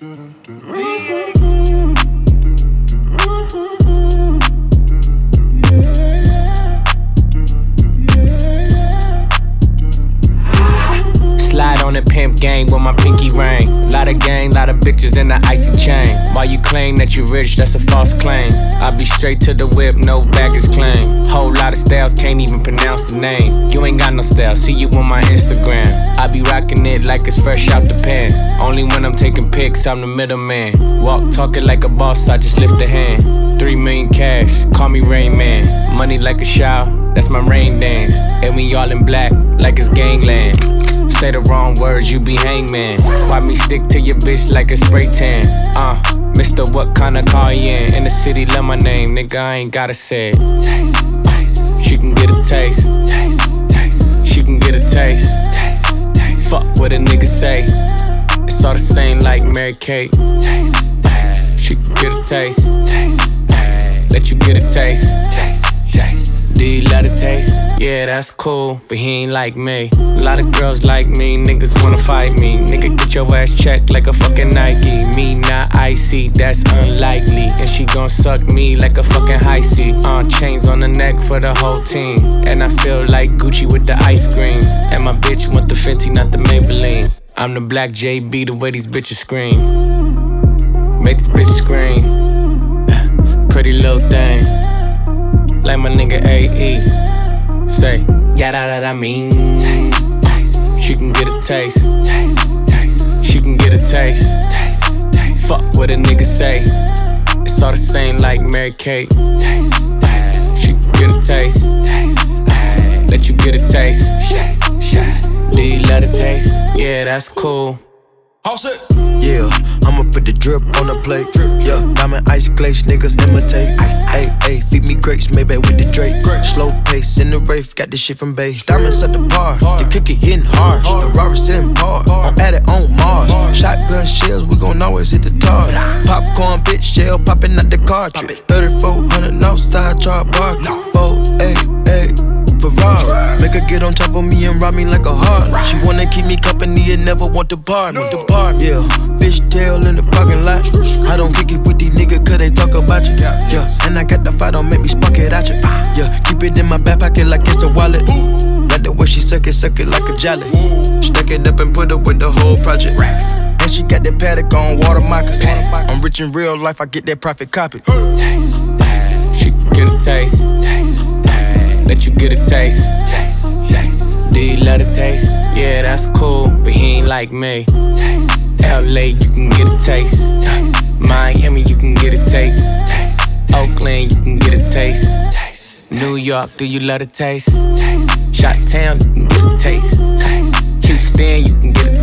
Slide on the pimp gang with my pinky ring. Lot of gang, lot of bitches in the icy chain. While you claim that you rich, that's a false claim. I be straight to the whip, no baggage claim. Whole lot of styles, can't even pronounce the name. You ain't got no style, see you on my Instagram. I be rocking it like it's fresh out the pan. Only when I'm taking pics, I'm the middleman. Walk talking like a boss, I just lift a hand. 3 million cash, call me Rain Man. Money like a shower, that's my rain dance. And we all in black, like it's gangland. Say the wrong words, you be hangman. Why me stick to your bitch like a spray tan? Mister, what kind of car you in the city, love my name, nigga, I ain't gotta say it. Taste, taste. She can get a taste. Taste, taste. She can get a taste. Taste, taste. Fuck what a nigga say. It's all the same like Mary Kate. Taste, taste. She can get a taste. Taste, taste. Let you get a taste. Taste, taste. Do you love the taste? Yeah, that's cool, but he ain't like me. A lot of girls like me, niggas wanna fight me. Nigga, get your ass checked like a fucking Nike. Me not icy, that's unlikely. And she gon' suck me like a fucking high C. Chains on the neck for the whole team. And I feel like Gucci with the ice cream. And my bitch want the Fenty, not the Maybelline. I'm the black JB, the way these bitches scream. Make this bitch scream. Pretty little thing. Like my nigga AE. Say, yeah, that I mean. Taste, taste. She can get a taste. Taste, taste. She can get a taste. Taste, taste. Fuck what a nigga say. It's all the same like Mary Kate. Taste, taste. She can get a taste. Taste, taste. Let you get a taste. Do you love the taste? Yeah, that's cool. House it. Yeah, I'ma put the drip on the plate. Yeah, diamond ice glaze, niggas imitate. Hey, hey, feed me grapes, maybe with the Drake. Slow pace in the Wraith, got this shit from base. Diamonds at the bar, the cookie hitting hard. The Robert sitting par, I'm at it on Mars. Shotgun shells, we gon' always hit the tar. Popcorn, bitch, shell popping out the cartridge. 3400 outside, char bar. 488. Ferrari. Make her get on top of me and rob me like a heart. She wanna keep me company and never want to part me. Yeah, fishtail in the parking lot. I don't kick it with these niggas cause they talk about you. Yeah, and I got the fight, don't make me spark it at you. Yeah, keep it in my back pocket like it's a wallet. Like the way she suck it like a jelly. Stack it up and put it with the whole project. And she got that paddock on water moccasins. I'm rich in real life, I get that profit copy. Taste, taste. She can get a taste. Taste, taste. Let you get a taste. Taste, taste. Do you love the taste? Yeah, that's cool, but he ain't like me. Taste, LA, you can get a taste. Taste. Miami, you can get a taste. Taste. Oakland, you can get a taste. Taste. New York, do you love the taste? Taste. Shot Town, you can get a taste. Taste. Houston, you can get a taste.